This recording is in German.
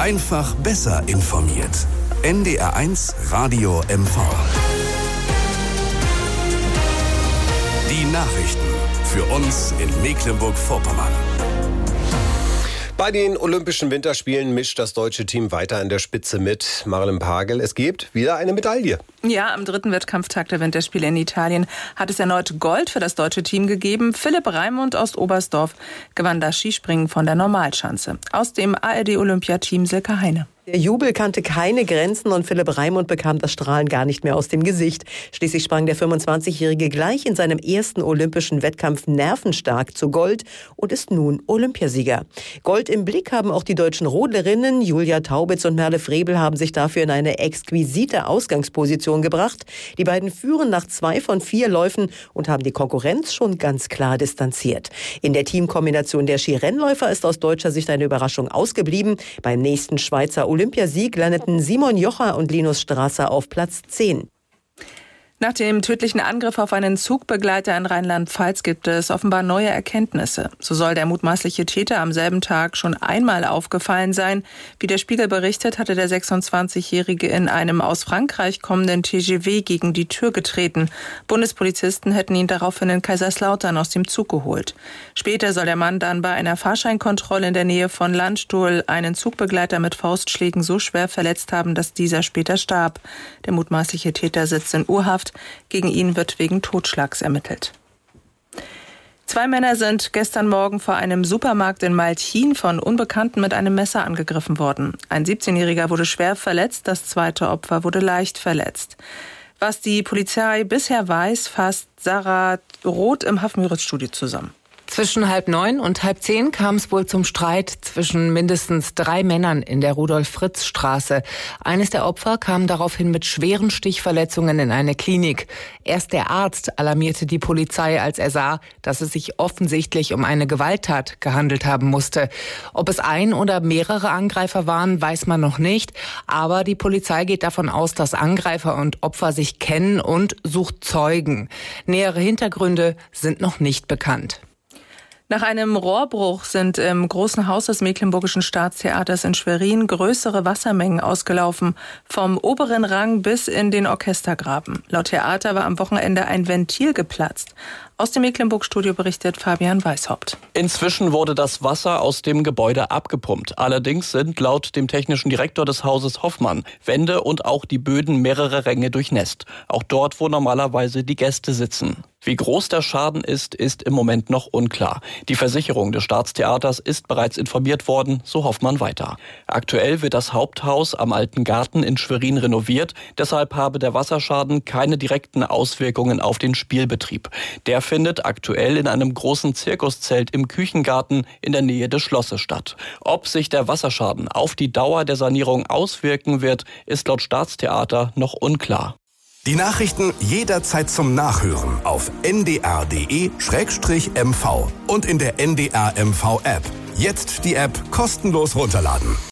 Einfach besser informiert. NDR1 Radio MV. Die Nachrichten für uns in Mecklenburg-Vorpommern. Bei den Olympischen Winterspielen mischt das deutsche Team weiter an der Spitze mit. Marilyn Pagel, es gibt wieder eine Medaille. Ja, am 3. Wettkampftag der Winterspiele in Italien hat es erneut Gold für das deutsche Team gegeben. Philipp Raimund aus Oberstdorf gewann das Skispringen von der Normalschanze. Aus dem ARD-Olympiateam Silke Heine. Der Jubel kannte keine Grenzen und Philipp Raimund bekam das Strahlen gar nicht mehr aus dem Gesicht. Schließlich sprang der 25-Jährige gleich in seinem ersten olympischen Wettkampf nervenstark zu Gold und ist nun Olympiasieger. Gold im Blick haben auch die deutschen Rodlerinnen. Julia Taubitz und Merle Frebel haben sich dafür in eine exquisite Ausgangsposition gebracht. Die beiden führen nach 2 von 4 Läufen und haben die Konkurrenz schon ganz klar distanziert. In der Teamkombination der Skirennläufer ist aus deutscher Sicht eine Überraschung ausgeblieben. Beim nächsten Schweizer Olympiasieg landeten Simon Jocher und Linus Strasser auf Platz 10. Nach dem tödlichen Angriff auf einen Zugbegleiter in Rheinland-Pfalz gibt es offenbar neue Erkenntnisse. So soll der mutmaßliche Täter am selben Tag schon einmal aufgefallen sein. Wie der Spiegel berichtet, hatte der 26-Jährige in einem aus Frankreich kommenden TGV gegen die Tür getreten. Bundespolizisten hätten ihn daraufhin in Kaiserslautern aus dem Zug geholt. Später soll der Mann dann bei einer Fahrscheinkontrolle in der Nähe von Landstuhl einen Zugbegleiter mit Faustschlägen so schwer verletzt haben, dass dieser später starb. Der mutmaßliche Täter sitzt in U-Haft. Gegen ihn wird wegen Totschlags ermittelt. 2 Männer sind gestern Morgen vor einem Supermarkt in Malchin von Unbekannten mit einem Messer angegriffen worden. Ein 17-Jähriger wurde schwer verletzt, das zweite Opfer wurde leicht verletzt. Was die Polizei bisher weiß, fasst Sarah Roth im Hafenmüritz-Studio zusammen. Zwischen 8:30 und 9:30 kam es wohl zum Streit zwischen mindestens 3 Männern in der Rudolf-Fritz-Straße. Eines der Opfer kam daraufhin mit schweren Stichverletzungen in eine Klinik. Erst der Arzt alarmierte die Polizei, als er sah, dass es sich offensichtlich um eine Gewalttat gehandelt haben musste. Ob es ein oder mehrere Angreifer waren, weiß man noch nicht. Aber die Polizei geht davon aus, dass Angreifer und Opfer sich kennen und sucht Zeugen. Nähere Hintergründe sind noch nicht bekannt. Nach einem Rohrbruch sind im Großen Haus des Mecklenburgischen Staatstheaters in Schwerin größere Wassermengen ausgelaufen, vom oberen Rang bis in den Orchestergraben. Laut Theater war am Wochenende ein Ventil geplatzt. Aus dem Mecklenburg-Studio berichtet Fabian Weishaupt. Inzwischen wurde das Wasser aus dem Gebäude abgepumpt. Allerdings sind laut dem technischen Direktor des Hauses Hoffmann Wände und auch die Böden mehrere Ränge durchnässt. Auch dort, wo normalerweise die Gäste sitzen. Wie groß der Schaden ist im Moment noch unklar. Die Versicherung des Staatstheaters ist bereits informiert worden, so Hoffmann weiter. Aktuell wird das Haupthaus am Alten Garten in Schwerin renoviert. Deshalb habe der Wasserschaden keine direkten Auswirkungen auf den Spielbetrieb. Der findet aktuell in einem großen Zirkuszelt im Küchengarten in der Nähe des Schlosses statt. Ob sich der Wasserschaden auf die Dauer der Sanierung auswirken wird, ist laut Staatstheater noch unklar. Die Nachrichten jederzeit zum Nachhören auf ndr.de/mv und in der NDR MV App. Jetzt die App kostenlos runterladen.